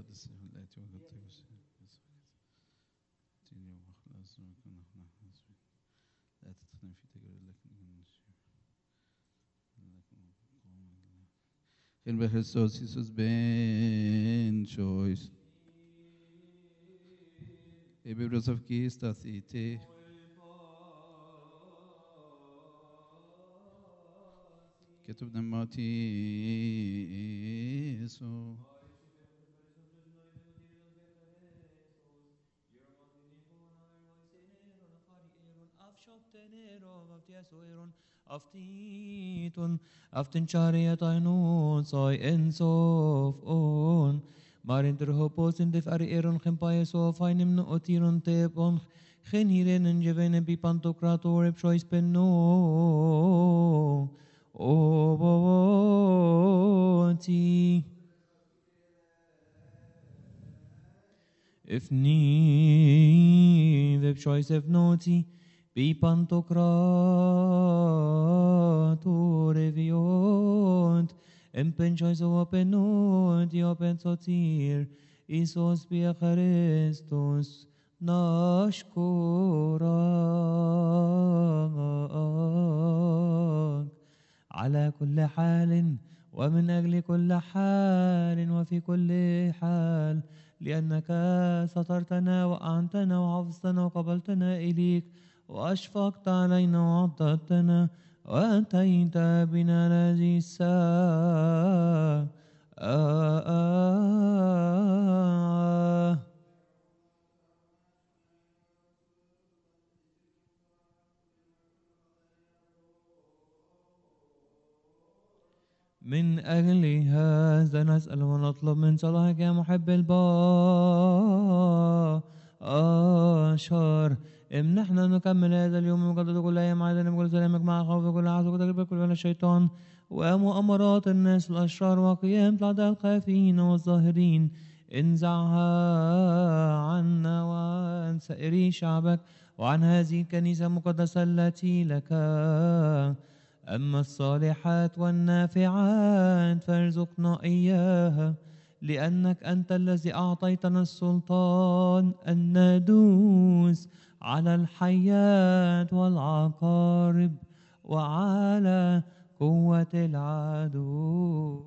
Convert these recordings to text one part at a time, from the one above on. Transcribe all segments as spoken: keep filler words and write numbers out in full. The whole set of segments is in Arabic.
السيف الآتي وقد تيني وخلاص وكنا احنا حاسبين لا تدخلن في تجربة لكن خير بخريستوس يسوس بن شويس ببرز of Kista City كتب نماتي يسوع Aftiton, aften chariot I know, so en sof on. Maar der hopos in de eron gempaes of einem no otiron tepon. Geen hierin en jevene bi pantocrator ep choice penno. O ti. If ni vep choice if noti. Bi pantocrator eviont. Empen choice o apenot, io pensotir. Isos bia Christus. نشكرك على كل حال ومن أجل كل حال وفي كل حال لأنك سترتنا وأعنتنا وحفظتنا وقبلتنا إليك وأشفقت علينا وعضدتنا وأتيت بنا هذه الساعة آه آه من أجل هذا نسأل ونطلب من صلاحك يا محب البشر امنحنا نكمل هذا اليوم وقدر كل أيام عادنا بكل سلامك مع خوف كل عهد وتجربة كل من الشيطان ومؤامرات الناس الأشرار وقيام الأعداء الخافين والظاهرين انزعها عنا وعن سائر شعبك وعن هذه الكنيسة المقدسة التي لك أما الصالحات والنافعات فارزقنا إياها لأنك أنت الذي أعطيتنا السلطان أن ندوس على الحيات والعقارب وعلى قوة العدو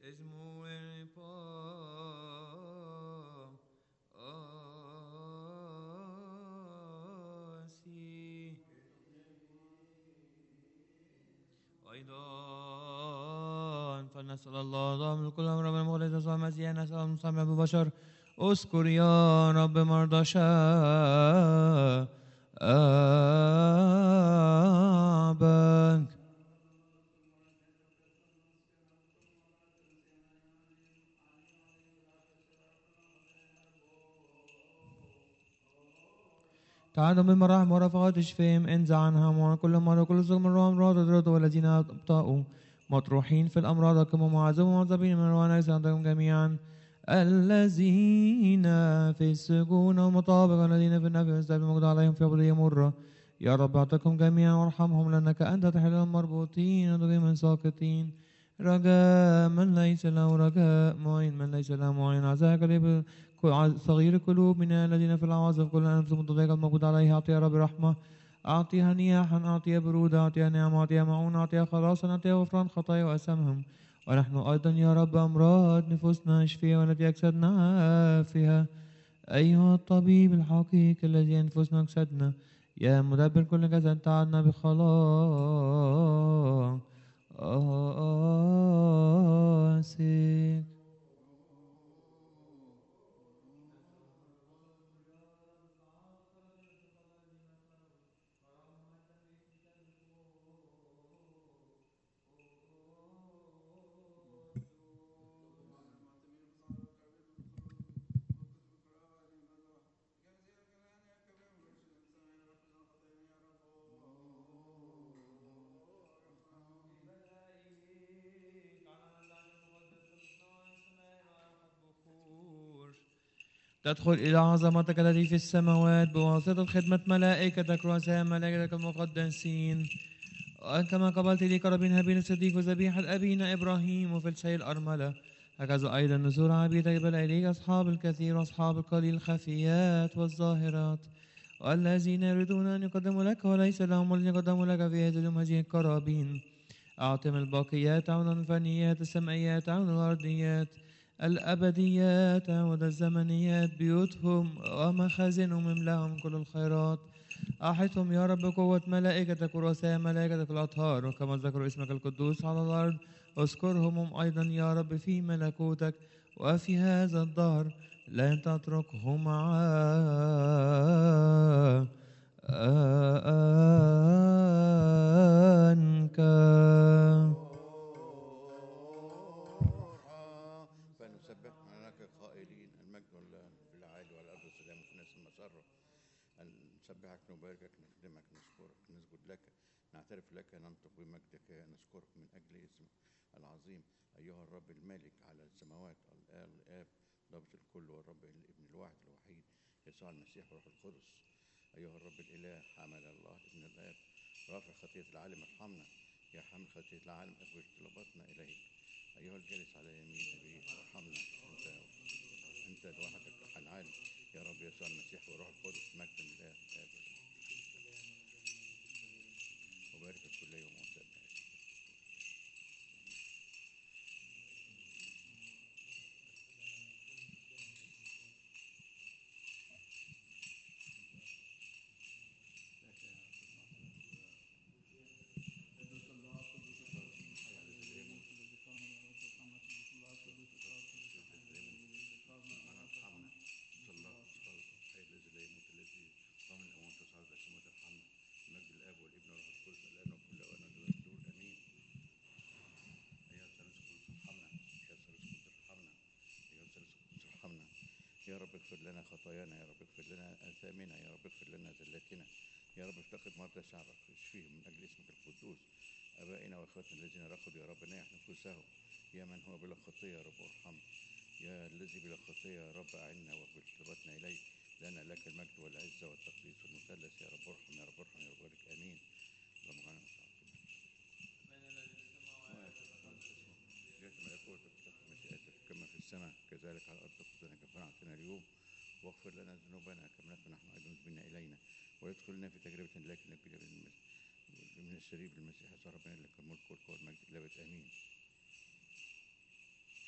اسمه آسي أيضا فلنسأل الله ضامن كل أمر من المغرب يسوع المسيح نسأل المصطفى أبو بشر اذكر يا رب مرضى شعبك تعالوا بالمراحم ورفقات اشفهم انزع عنهم وعن كل مرض وكل سوء من روح امراض وذرات والذين ابطأوا مطروحين في الامراض كما معذبون ومعذبين من روح ليس عندهم جميعا الذين في السجون والمطابق والذين في النفي والسبب الموجود عليهم في عبودية مرة يا رب اعطكم جميعا وارحمهم لانك انت تحل المربوطين وتقيم من ساقطين رجاء من ليس له رجاء معين من ليس له معين عزاك لي صغير القلوب من الذين في العواصف كل أنفسهم الضيق الموجود عليه أعطي يا رب رحمة أعطيها نياحا أعطيها برودة أعطيها نعمة أعطيها معونة أعطيها خلاصا أعطيها غفران خطايا وأسامهم ونحن أيضا يا رب أمراض نفوسنا اشفيها والتي أجسادنا عافها أيها الطبيب الحقيقي الذي أنفسنا أجسادنا يا مدبر كل جسد تعالنا بخلاصك تدخل إلى عظمتك التي في السماوات بواسطة خدمة ملائكتك رؤساء ملائكتك المقدسين كما قبلت لي قرابين هابيل الصديق وذبيحة أبينا إبراهيم وفي الشيء الأرملة هكذا أيضا نزور عبيدك بل إليك أصحاب الكثير وأصحاب القليل الخفيات والظاهرات والذين يريدون أن يقدموا لك وليس لهم ولن يقدموا لك في هذه اليوم هذه القرابين أعطهم الباقيات عون الفانيات السمعيات عون الأرضيات الأبديات عود الزمنيات بيوتهم ومخازنهم املاهم كل الخيرات أحطهم يا رب قوة ملائكتك ورؤساء ملائكتك الأطهار وكما ذكروا اسمك القدوس على الأرض اذكرهم هم أيضا يا رب في ملكوتك وفي هذا الدهر لا تتركهم عنك فنسبح لك قائلين المجد لله في العالي والارض والسلام في الناس المسره ان نسبحك نباركك نخدمك نشكرك نسجد لك نعترف لك ننطق بمجدك نشكرك من اجل اسمك العظيم ايها الرب المالك على السماوات الاب ضابط الكل والرب الابن الواحد الوحيد يسوع المسيح وروح القدس ايها الرب الاله حمل الله ابن الاب رافع خطيه العالم ارحمنا يا حامل خطيه العالم اقبل طلباتنا اليك أيها الجالس على يمين أبيك ارحمنا أنت أنت لوحدك العالم يا رب يسوع المسيح وروح القدس مجد لله الآب وبارك كل يوم وسبح يا رب اغفر لنا خطايانا يا رب اغفر لنا آثامنا يا رب اغفر لنا زلاتنا يا رب افتقد مرضى شعبك اشفيهم من أجل اسمك القدوس آبائنا وإخواتنا الذين رقدوا يا رب نيح نفوسهم يا من هو بلا خطية يا رب ارحمنا يا الذي بلا خطية يا رب أعنا واقبل طلباتنا إليك لنا لك المجد والعزة والتقديس والمثلث يا رب ارحم يا رب ارحم يا رب بارك آمين اللهم اجعلنا جئت ملكوتك تحت مشيئتك كما في السماء كذلك على الأرض خذنا كفانا أعطنا اليوم واغفر لنا ذنوبنا كما نغفر نحن أيضا مذنبين إلينا ويدخلنا في تجربة لكن نجينا من الشريف المسيح يسوع ربنا لك الملك والقوة والمجد إلى أبد آمين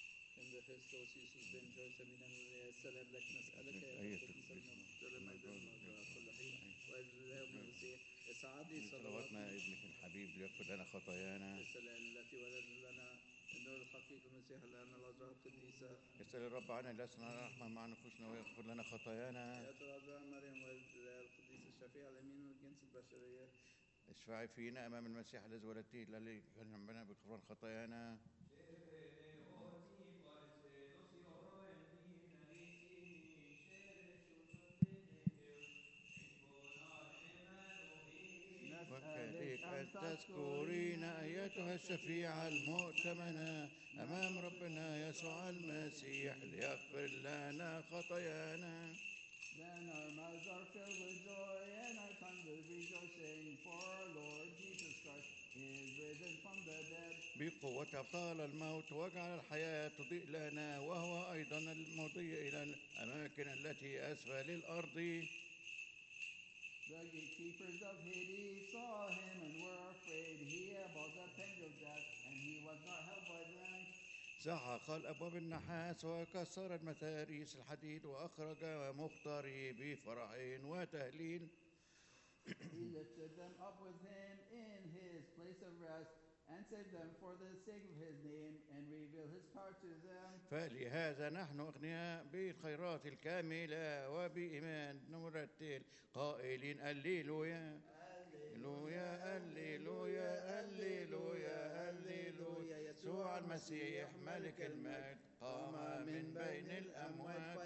خريستوس يسوس بن جوزة من السلام لك نسألك يا أية رب سلم أيضا كل حين والله المسيح اسعدي صلواتنا صلواتنا ابنك الحبيب ليغفر لنا خطايانا. السلام التي ولد لنا النور الحقيقي المسيح لنا العذراء القديسة. يسأل الرب عنا لسنا رحمة مع نفوسنا ويغفر لنا خطايانا. يا العذراء مريم والقديس الشفيع الأمين من الجنس البشرية. اشفعي فينا أمام المسيح الذي ولدته الذي كان يعملنا بغفران خطايانا. وكذلك أن تذكرين أيتها الشفيعة المؤتمنة أمام ربنا يسوع المسيح ليغفر لنا خطايانا. Then our mouths are filled with joy and our tongues with rejoicing, for our Lord Jesus Christ is risen from the dead. بقوة أبطال الموت وجعل الحياة تضيء لنا، وهو أيضا المضي إلى الأماكن التي أسفل الأرض. The gatekeepers of Hades saw him and were afraid. He abode the pangs of death, and he was not held by them. سحق الأبواب النحاس وكسر المتاريس الحديد وأخرج مختاري بفرح وتهليل. He lifted them up with him in his place of rest and saved them for the sake of his name and revealed his power to them. فلهذا نحن أغنياء بالخيرات الكاملة وبإيمان نرتل قائلين الليلويا الليلويا الليلويا الليلويا الليلويا. يسوع المسيح ملك المجد قام من بين الأموات.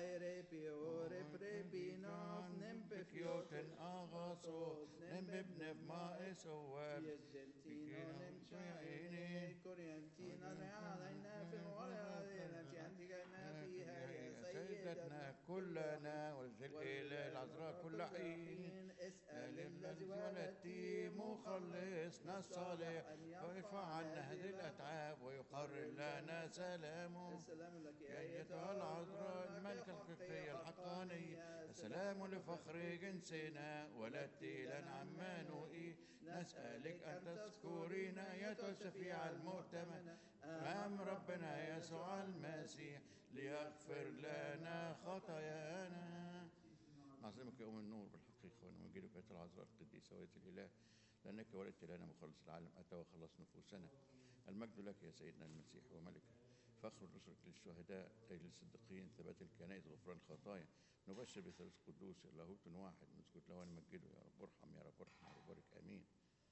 نمبكيوتن أغاصوت نمببنف ما إسواب بكينهم شعينين كورينتين علينا في الغرائل التي أنتجنا فيها يا سيدتنا كلنا ولذل الإله العذراء كل حين. اسأل الذي ولدتي مخلصنا الصالح ويرفع عنا هذه الأتعاب ويقرر لنا سلامه. السلام لك يا أيتها العذراء الملكة الحقيقية الحقانية، السلام لفخر جنسنا ولدتي لنا عمانوئي. نسألك أن تذكرين أيتها الشفيعة المؤتمنة أمام ربنا يسوع المسيح ليغفر لنا خطايانا. نعظمك يوم النور بالحقيقة ونمجدك أيتها العذراء القديسة ويا الإله، لأنك ولدت لنا مخلص العالم أتى وخلص نفوسنا. المجد لك يا سيدنا المسيح وملك، فخر رسلك للشهداء تاج للصديقين ثبات الكنائس غفران الخطايا. نبشر بثالوث قدوس لاهوت واحد نسجد له ونمجده. يا رب ارحم يا رب ارحم يا رب بارك امين.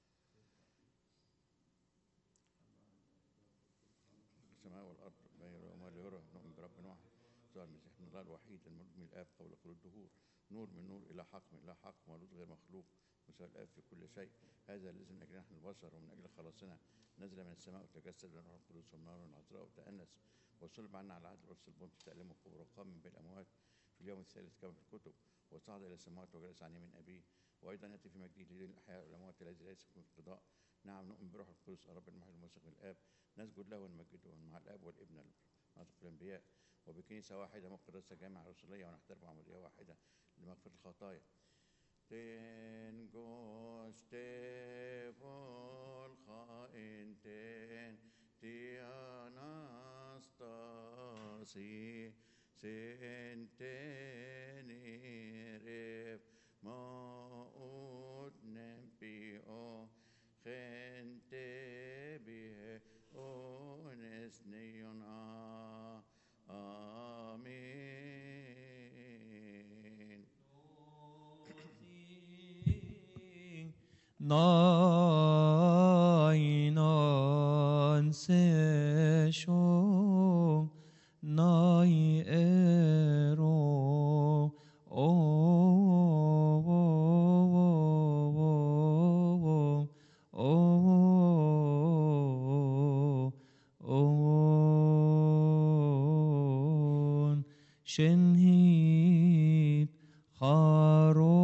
السماء والارض ما يرى وما لا يرى نؤمن برب واحد يسوع المسيح من الله الوحيد المولود من الاب قبل كل الدهور، نور من نور الى حق من الى حق، مولود غير مخلوق مساوي الاب في كل شيء. هذا الذي من اجل نحن البشر ومن اجل خلاصنا نزل من السماء وتجسد من الروح القدس والنار والعذراء وتأنس وصلب عنا على عهد الرسل البنطي تألمه وقبره وقام من بين الأموات في اليوم الثالث كما في الكتب، وصعد إلى السماوات وجلس عن يمين أبيه، وأيضا يأتي في مجده لدين الأحياء والأموات الذي ليس في انقضاء. نعم نؤمن بروح القدس الرب المحيي الموثق من الآب، نسجد له ونمجده مع الآب والابن ناطق الأنبياء، وبكنيسة واحدة مقدسة جامعة رسولية، ونحترم عمودية واحدة لمغفرة الخطايا. Ten goste volcha ten ti anastasi senteniref maut nempio gente bihe onesnion a amen. Nainan sesho nai ero o o o shenhit charo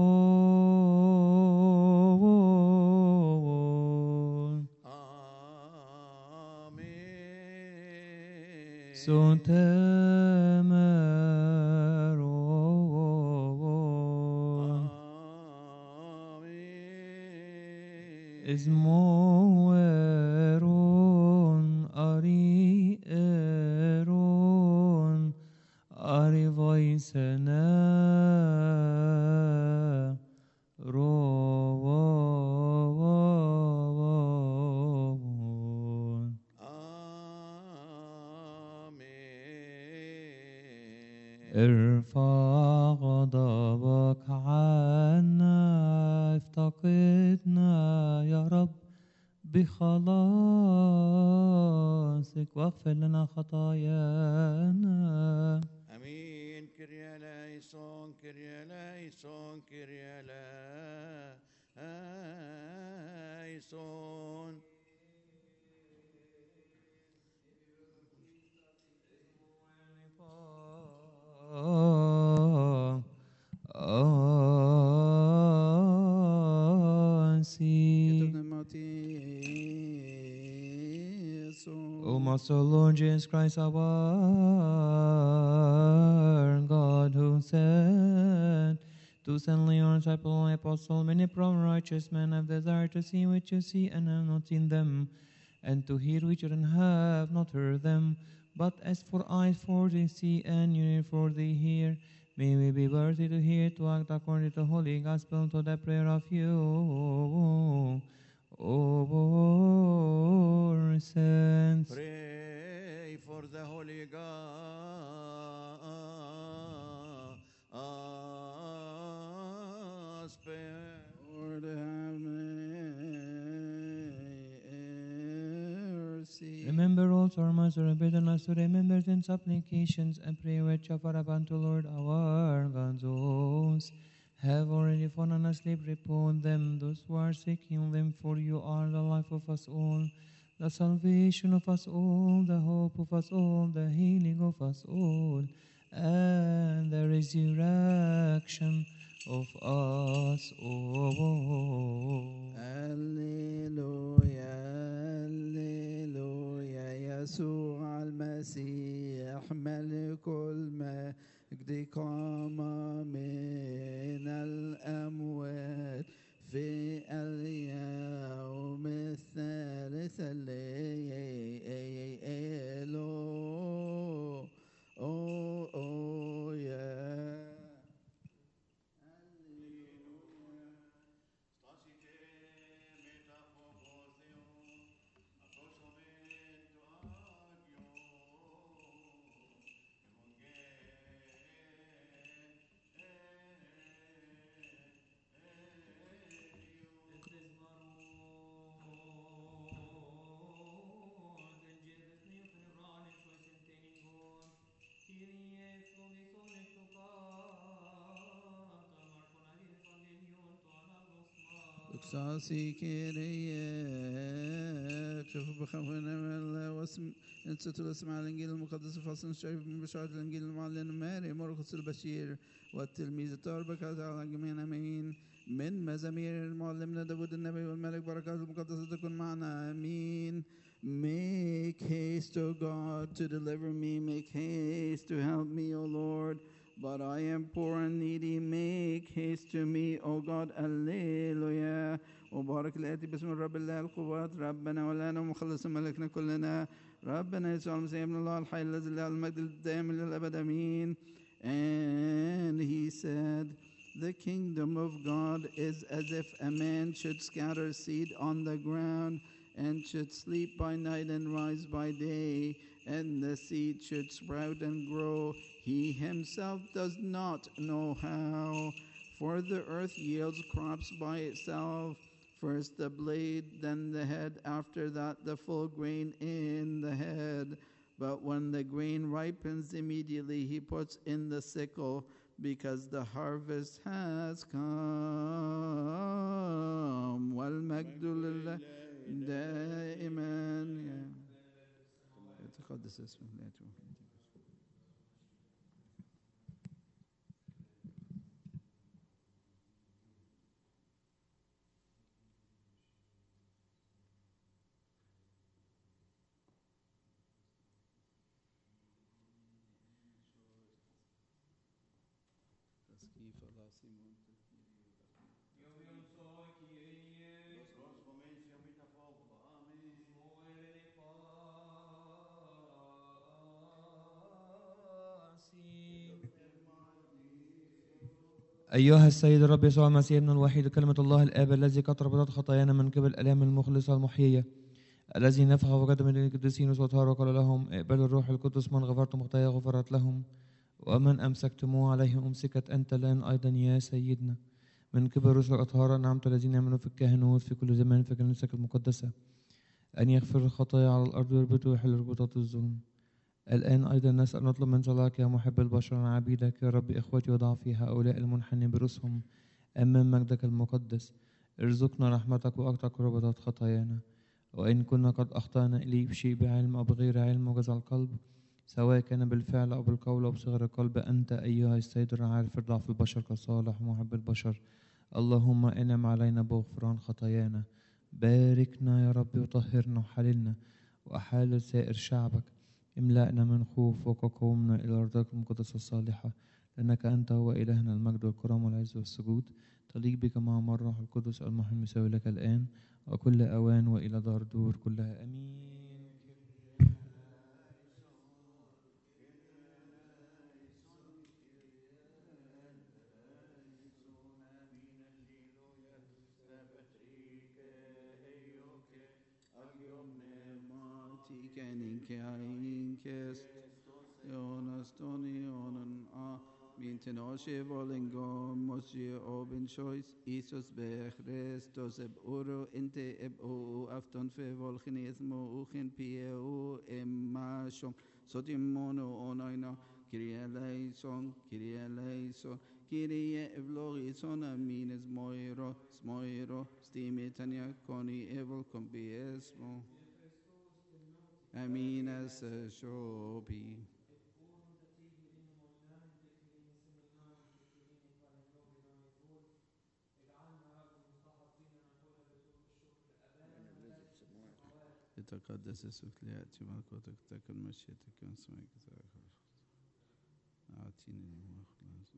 Sontemeron Ismoeron Ari Eron قيسنا روون. آمين. ارفع غضبك عنا، افتقدنا يا رب بخلاصك، واغفر لنا خطايانا. امين. كريا لايسون كريا لايسون كريا لايسون. O most Lord Jesus Christ, our God, who said to Saint Leon, disciple and apostle, many prominent righteous men have desired to see which you see and have not seen them, and to hear which you have not heard them. But as for eyes for they see and ears for they hear, may we be worthy to hear, to act according to the holy gospel, to the prayer of you, O our saints. Pray for the Holy Gospel. Lord, have mercy. Remember also our Master, bidden us to remember in supplications and prayer which offer up unto Lord our God. Those have already fallen asleep, repose them. Those who are seeking them, for you are the life of us all, the salvation of us all, the hope of us all, the healing of us all, and the resurrection of us all. هللويا هللويا يسوع المسيح ملك المجد قام من الأموات في اليوم الثالث الليل. أو أو يا اقصاصي كيريا شوف بخوفنا من الله واسم انت اسمع الانجيل المقدس فصل شايف من بشارة الانجيل المعلن ماري مرقس البشير والتلميذ تربك على جميع امين. من مزامير معلمنا داود النبي والملك بركات المقدسة تكون معنا امين. Make haste, O God, to deliver me. Make haste to help me, O Lord. But I am poor and needy. Make haste to me, O God. Alleluia. وبارك الآتي باسم الرب الله القوات ربنا ولنا ومخلص ملكنا كلنا ربنا يسوع المسيح ابن الله الحي الذي له المجد الدائم للأبد آمين. And he said, the kingdom of God is as if a man should scatter seed on the ground and should sleep by night and rise by day, and the seed should sprout and grow. He himself does not know how. For the earth yields crops by itself, first the blade, then the head, after that the full grain in the head. But when the grain ripens, immediately he puts in the sickle, because the harvest has come. والمجد لله دائما. يتقدس اسمه لا توحيد. أيها السيد الرب يسوع المسيح ابن الوحيد كلمة الله الآب الذي قد ربطت خطايانا من قبل الآلام المخلصة المحيية الذي نفخ وقدم للقديسين وطهار وقال لهم اقبلوا الروح القدس من غفرتم خطايا غفرت لهم ومن أمسكتموه عليه أمسكت أنت الآن أيضا يا سيدنا من قبل رسل أطهار نعمت الذين يعملون في الكهنوت في كل زمان في كنيستك المقدسة أن يغفر الخطايا على الأرض ويربط ويحل ربطات الظلم. الآن أيضا نسأل نطلب من صلاحك يا محب البشر عبيدك يا رب إخوتي وضعفي هؤلاء المنحنين برؤوسهم أمام مجدك المقدس ارزقنا رحمتك وأقطع ربطات خطايانا وإن كنا قد أخطأنا إليك بشيء بعلم أو بغير علم وجزع القلب سواء كان بالفعل أو بالقول أو بصغر القلب أنت أيها السيد العارف ضعف البشر كصالح ومحب البشر اللهم انعم علينا بغفران خطايانا باركنا يا رب وطهرنا وحللنا وأحال سائر شعبك املأنا من خوف وقومنا إلى أرضك المقدسة الصالحة لأنك أنت هو إلهنا المجد والكرم والعز والسجود تليق بك مع مرة القدس المحيي المساوي لك الآن وكل أوان وإلى دار دور كلها أمين. Min tenashe volengam mosje oben choice Isus be Christos eb oro inte eb o afton fe volchinismo uchen pie o emashom sotim mono onaina Kyrie eleison Kyrie eleison Kyrie evlogison amin es moiro smoiro stimitania koni evol compiesmo amin es shopi. يتقدس اسمك ليأتي ملكوتك تكن مشيئتك كما في السماء كذلك على الأرض أعطيني اليوم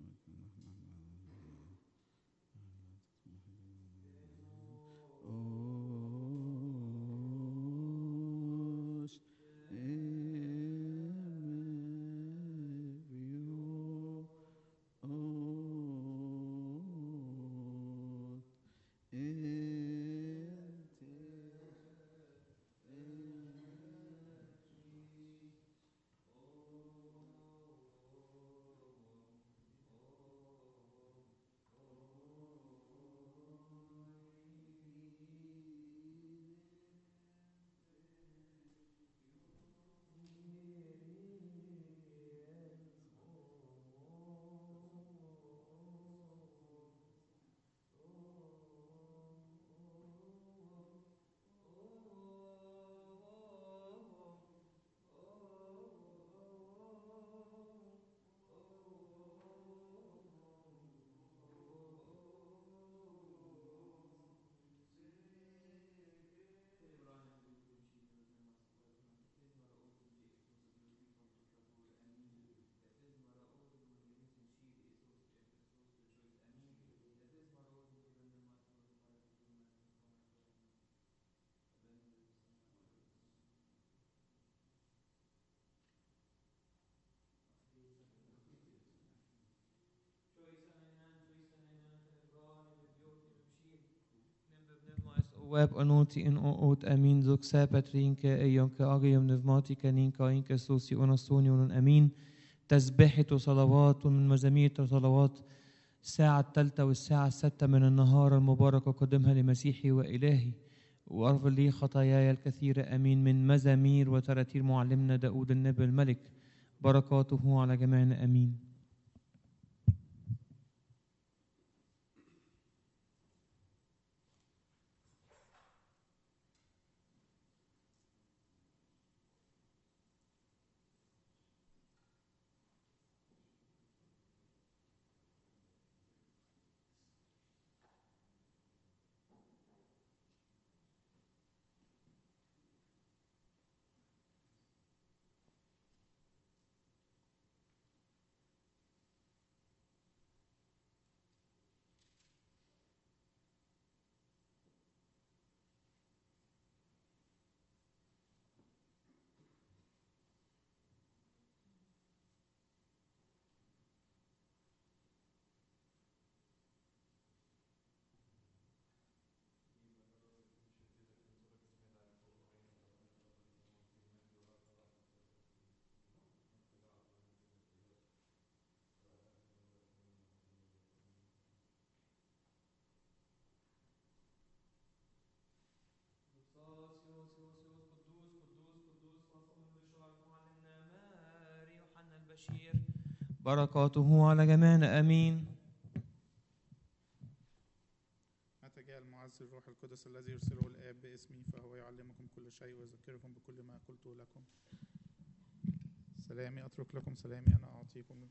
Web anoti in oot amin zuk sapatrin ka ayon ka agayom nivmati kanin ka in ka sosi onasoni ونن أمين تسبحة وصلوات ومن مزامير وصلوات الساعة الثالثة والساعة الستة من النهار المباركة قدمها لمسيحي وإلهي وأغفر لي خطاياي الكثيرة أمين من مزامير وتراتير معلمنا داود النبي الملك بركاته على جميعنا أمين. البشير بركاته على جميعنا آمين. متى جاء المعز الروح القدس الذي يرسله الآب باسمي فهو يعلمكم كل شيء ويذكركم بكل ما قلته لكم. سلامي أترك لكم، سلامي أنا أعطيكم،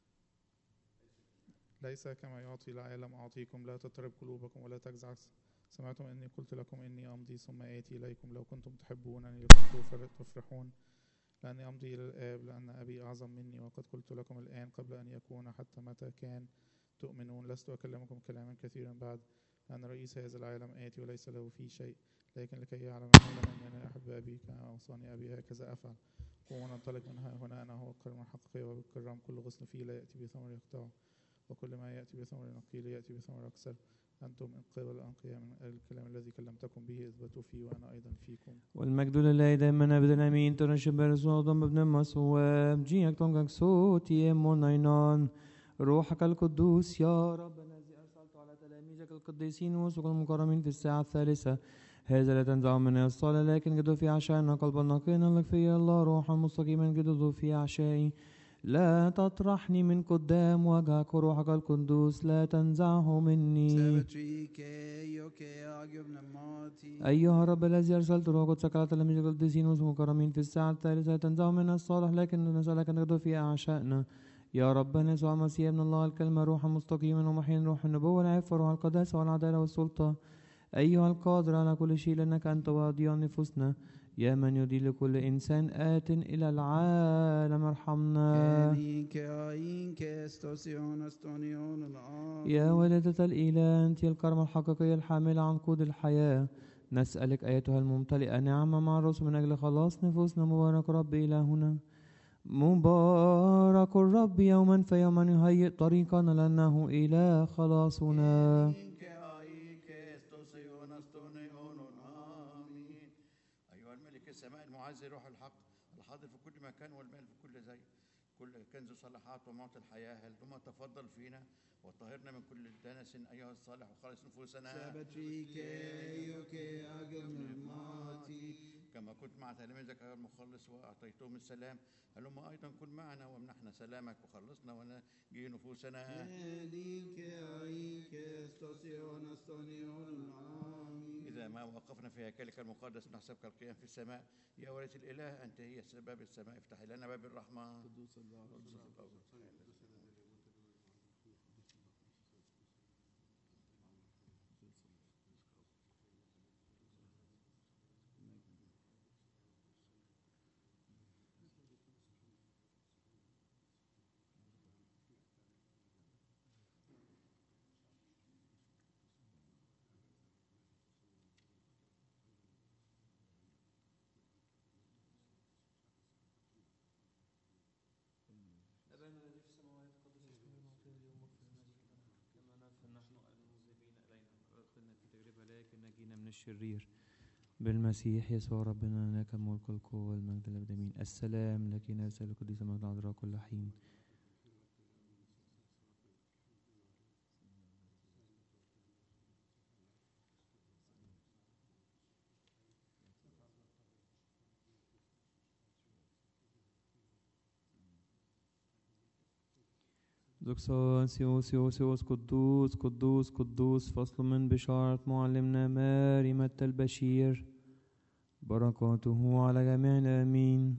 ليس كما يعطي العالم أعطيكم. لا تضطرب قلوبكم ولا تجزع. سمعتم أني قلت لكم إني أمضي ثم آتي إليكم. لو كنتم تحبونني لكنتم تفرحون، لأني أمضي إلى الآب، لأن أبي أعظم مني. وقد قلت لكم الآن قبل أن يكون، حتى متى كان تؤمنون. لست أكلمكم كلاما كثيرا بعد، لأن رئيس هذا العالم آتي وليس له فيه شيء، لكن لكي يعلم العالم أني أنا أحب أبي كما أوصاني أبي هكذا أفعل. قوموا ننطلق من هنا، أنا هو الكرم الحقيقي وبالكرام كل غصن فيه لا يأتي بثمر يقطعه، وكل ما يأتي بثمر نقي يأتي بثمر أكثر. أنتم من قبل الأنقياء من الكلام الذي كلمتكم به اثبتوا فيه وأنا أيضا فيكم. والمجد لله دائما أبدا آمين. ترنشب برسول بابن مسواب جيك تونغك صوتي منينان روحك القدوس يا رب الذي أرسلت على تلاميذك القديسين وسق المكرمين في الساعة الثالثة. هذا لا تنزع منا الصلاة، لكن جدوا في عشائنا قلبا نقينا لك في الله روحا مستقيما جدوا في عشائي. لا تطرحني من قدام وجهك، وروحك القدوس لا تنزعه مني. أيها الرب الذي أرسلت روحك قدسك على تلاميذك القديسين والمكرمين في الساعة الثالثة، لا تنزعه منا الصالح، لكن نسألك أن تغدو في أعشائنا. يا ربنا يسوع المسيح ابن الله الكلمة روحا مستقيما ومحيا، روح النبوة والعفة وروح القداسة والعدالة والسلطة. أيها القادر على كل شيء، لأنك أنت واضي نفوسنا، يا من يدي لكل إنسان آت إلى العالم ارحمنا. يا والدة الإله، أنت الكرمة الحقيقية الحاملة عن قود الحياة، نسألك أيتها الممتلئة نعمة مع الرسل من أجل خلاص نفوسنا. مبارك رب إلهنا، مبارك الرب يوما فيوما يهيئ طريقنا، لأنه إله خلاصنا. أيها الملك السماء المعز روح الحق الحاضر في كل مكان والمال في كل زي، كل كنز صلاحات ومعطي الحياة، هل ثم تفضل فينا وطهرنا من كل دنس أيها الصالح وخالص نفوسنا. كما كنت مع تلاميذك أيها المخلص وأعطيتهم السلام، هلم أيضا كن معنا وامنحنا سلامك وخلصنا ونجي نفوسنا. إذا ما وقفنا في هيكلك المقدس نحسبك القيام في السماء، يا ولية الإله أنت هي سباب السماء، افتح لنا باب الرحمة. قدوس الله من الشرير بالمسيح يسوع ربنا، لك الملك والقوة والمجد الأبدين. السلام لك نرسل القديس مجد عذراء كل حين. زكسان سيوس سيوس قدوس قدوس قدوس. فصل من بشارة معلمنا ماري متى البشير، بركاته على جميعنا آمين.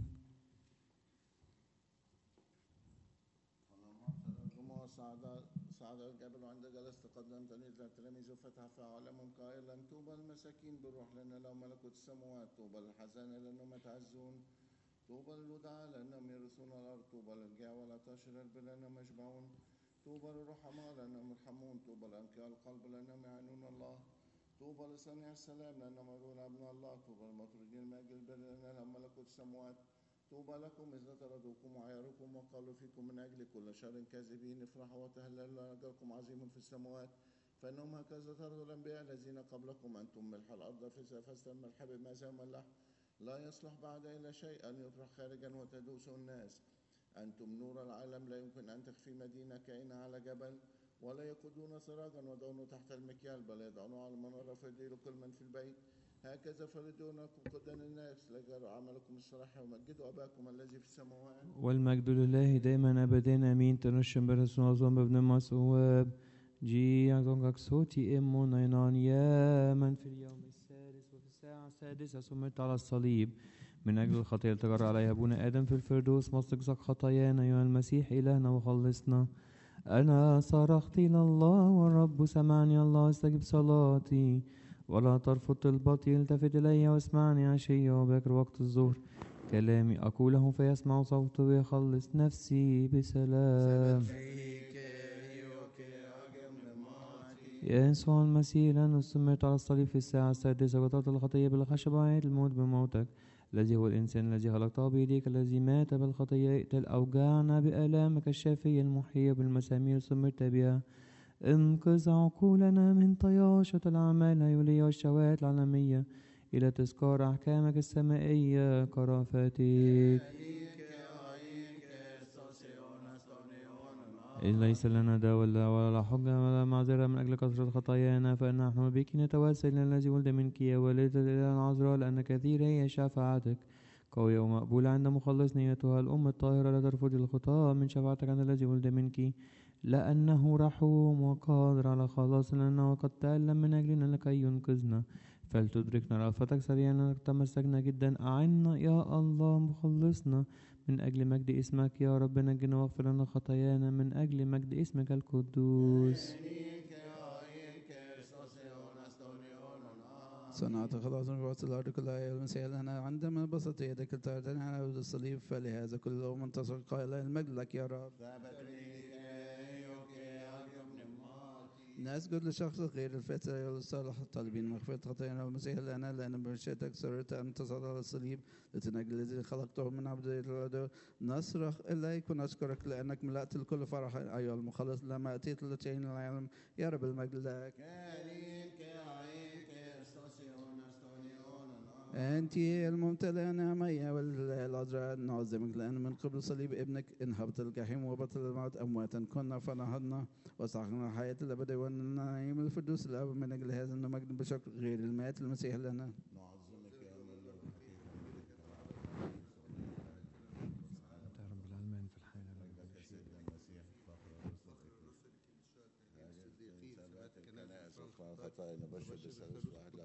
صعد الجبل وعند جلس تقدم تلاميذ وفتح في عالمهم قائلا طوبى المساكين بالروح لأن لهم ملكوت السماوات، طوبى للحزانة لأنهم يتعزون، طوبى للودعاء لأنهم يرثون الأرض، طوبى للجياع والعطاش لأنهم يشبعون، طوبى للرحماء لأنهم يرحمون، طوبى لأنقياء القلب لأنهم يعينون الله، طوبى لصانع السلام لأنهم يرون ابن الله، طوبى للمطرودين من أجل البر لأن لهم ملكوت السماوات. طوبى لكم إذا طردوكم وعيروكم وقالوا فيكم من أجل كل شر كاذبين، افرحوا وتهللوا، أجركم عظيم في السماوات، فإنهم هكذا طردوا الأنبياء الذين قبلكم. أنتم ملح الأرض، فاستلم الملح بما زي الملح لا يصلح بعد إلى شيء أن يطرح خارجا وتدوس الناس. أنتم نور العالم، لا يمكن أن تخفي مدينة كائنة على جبل، ولا يقودون سراجا وضعونه تحت المكيال، بل يضعونه على المنارة فيضيء كل من في البيت. هكذا فردونكم قدام الناس لجروا عملكم الصالح ومجدوا أباكم الذي في السماوات. والمجد لله دائما أبدا آمين. تنشم برسول الله بابن مسؤوب جي عزونك صوتي إمو نينان يا من في اليوم السادس وفي الساعة السادسة سمرت على الصليب من أجل الخطيئة تجرى عليها أبونا آدم في الفردوس مصدق خطايانا أيها المسيح إلهنا وخلصنا. أنا صرخت إلى الله والرب سمعني. الله استجب صلاتي ولا ترفض طلبتي. التفت إلي واسمعني عشية وبكر وقت الظهر. كلامي أقوله فيسمع صوته ويخلص نفسي بسلام. يا يسوع المسيح لأنه استمرت على الصليب في الساعة السادسة وقطعت الخطية بالخشبة وعيت الموت بموتك الذي هو الإنسان الذي خلقته بيديك الذي مات بالخطية. اقتل أوجاعنا بآلامك الشافية المحية بالمسامير سمرت بها. انقذ عقولنا من طياشة الأعمال الهيولية والشهوات العالمية إلى تذكار أحكامك السمائية كرافتك. إذ ليس لنا داء ولا ولا حجة ولا معذرة من أجل كثرة خطايانا فنحن بك نتوسل إلى الذي ولد منك يا والدة الإله العذراء لأن كثيرة هي شفاعتك قوية ومقبولة عند مخلص نيتها الأم الطاهرة. لا ترفضي الخطاة من شفاعتك عند الذي ولد منك لأنه رحوم وقادر على خلاص لنا وقد تألم من أجلنا لكي ينقذنا. فلتدركنا رأفتك سريعا تمسكنا جدا. أعنا يا الله مخلصنا من أجل مجد اسمك يا رب. نجنا واغفر لنا خطايانا من أجل مجد اسمك القدوس. صنعت خلاصا في وسط الأرض كلها يا المسيح لنا عندما بسطت يدك ترتني على عود الصليب فلهذا كل يوم انتصر قائلا المجد لك يا رب. نسجد لشخص غير الفترة يا الصالح طالبين مغفرة خطايانا والمسيح لنا لأن بمشيئتك سررت أن تصعد على الصليب لتنجي الذي خلقته من عبدية العدو. نصرخ إليك ونشكرك لأنك ملأت الكل فرحا أيها المخلص لما أتيت لتعين العالم يا رب المجد لك. أنت الممتلئة نعمية والعذراء نعظمك لأن من قبل صليب ابنك انهبط الجحيم وبطل الموت أمواتا كنا فنهضنا وصحنا الحياة الأبدية والنعيم الفردوس الأب. من أجل هذا نمجد بشكر غير المات المسيح لنا. نعظمك يا من له رب العالمين في الحياة سيدنا المسيح فخر خطايا نبشر بالثالوث واحد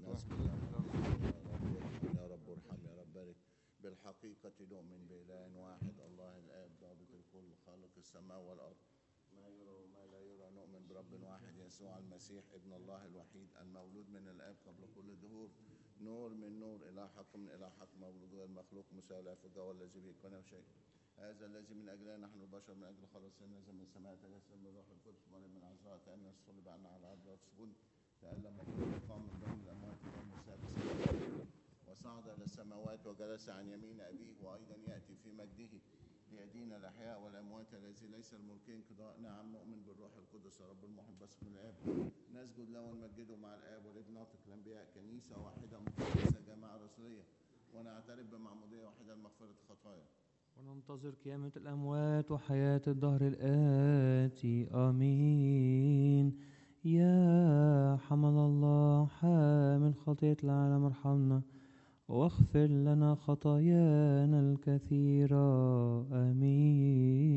يا رب ارحم يا رب بارك. بالحقيقة نؤمن بإله واحد الله الآب ضابط الكل خالق السماء والأرض ما يرى وما لا يرى. نؤمن برب واحد يسوع المسيح ابن الله الوحيد المولود من الآب قبل كل الدهور نور من نور إله حق من إله حق مولود غير مخلوق مساوي في الجو الذي به كل شيء. هذا الذي من أجلنا نحن البشر من أجل خلاصنا نزل من السماء تجسد من روح القدس مريم من عذراء تأنى صلب عنا على الأرض وسجود تألم وقام من بين الأموات اليوم السادس وصعد إلى السماوات وجلس عن يمين أبيه وأيضا يأتي في مجده ليدين الأحياء والأموات الذي ليس الملكين قضاء. نعم نؤمن بالروح القدس رب المحب بس من الآب نسجد له ونمجده مع الآب والابن ناطق الأنبياء كنيسة واحدة مقدسة جماعة رسولية ونعترف بمعمودية واحدة لمغفرة الخطايا وننتظر قيامة الأموات وحياة الدهر الآتي آمين. يا حمل الله حامل خطية العالم ارحمنا واغفر لنا خطايانا الكثيرة آمين.